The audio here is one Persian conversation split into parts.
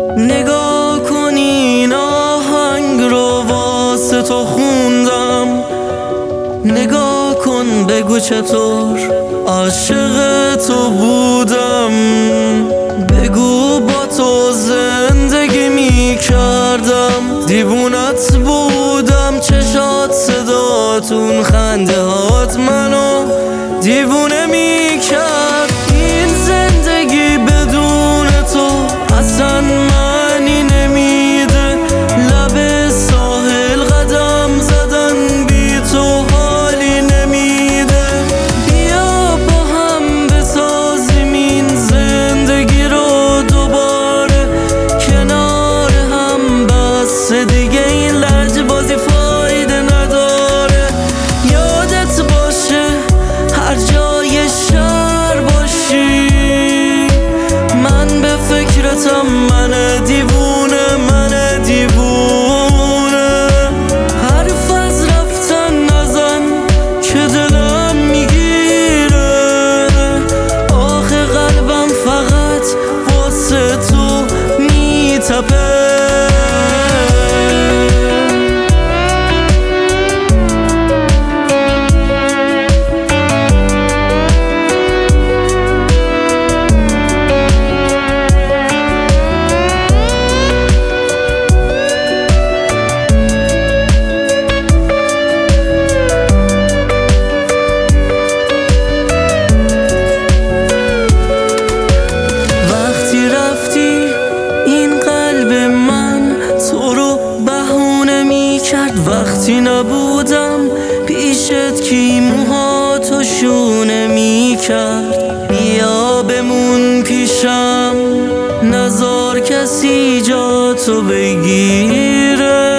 نگاه کن این آهنگ رو واسه تو خوندم، نگاه کن بگو چطور عاشق تو بودم، بگو با تو زندگی می کردم، دیوونت بودم، چشات صداتون خنده هات منو دیوونه می کرد. این زندگی بدون تو اصلا معنی نمیده، لب ساحل قدم زدن بی تو حالی نمیده. بیا با هم بسازیم این زندگی رو دوباره کنار هم، بس دیگه این لجبازی فایده نداره. یادت باشه هر جای شهر باشی من به فکرتم، من دیوونه، من دیوونه. حرف از رفتن نزن که دلم میگیره، آخه قلبم فقط واسه تو میتپه. وقتی نبودم پیشت کی موهاتو شونه می کرد، بیا بمون پیشم نذار کسی جاتو بگیره،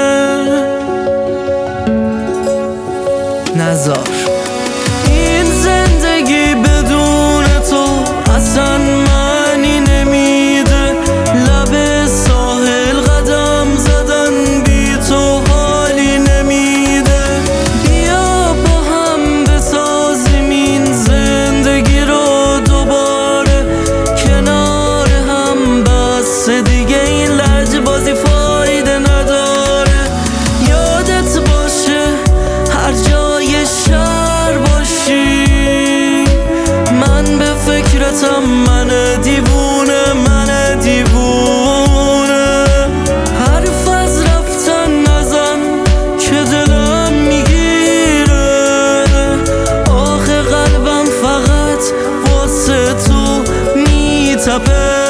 نذار. این زندگی بدون تو اصلا معنی نمیده، لب ساحل قدم زدن بی تو حالی نمیده. بیا با هم بسازیم این زندگی رو دوباره کنار هم، بس دیگه این لجبازی فایده نداره. یادت باشه هر جای شهر باشی من به فکرتم، من دیوونه، من دیوونه. حرف از رفتن نزن که دلم میگیره، آخه قلبم فقط واسه تو میتپه.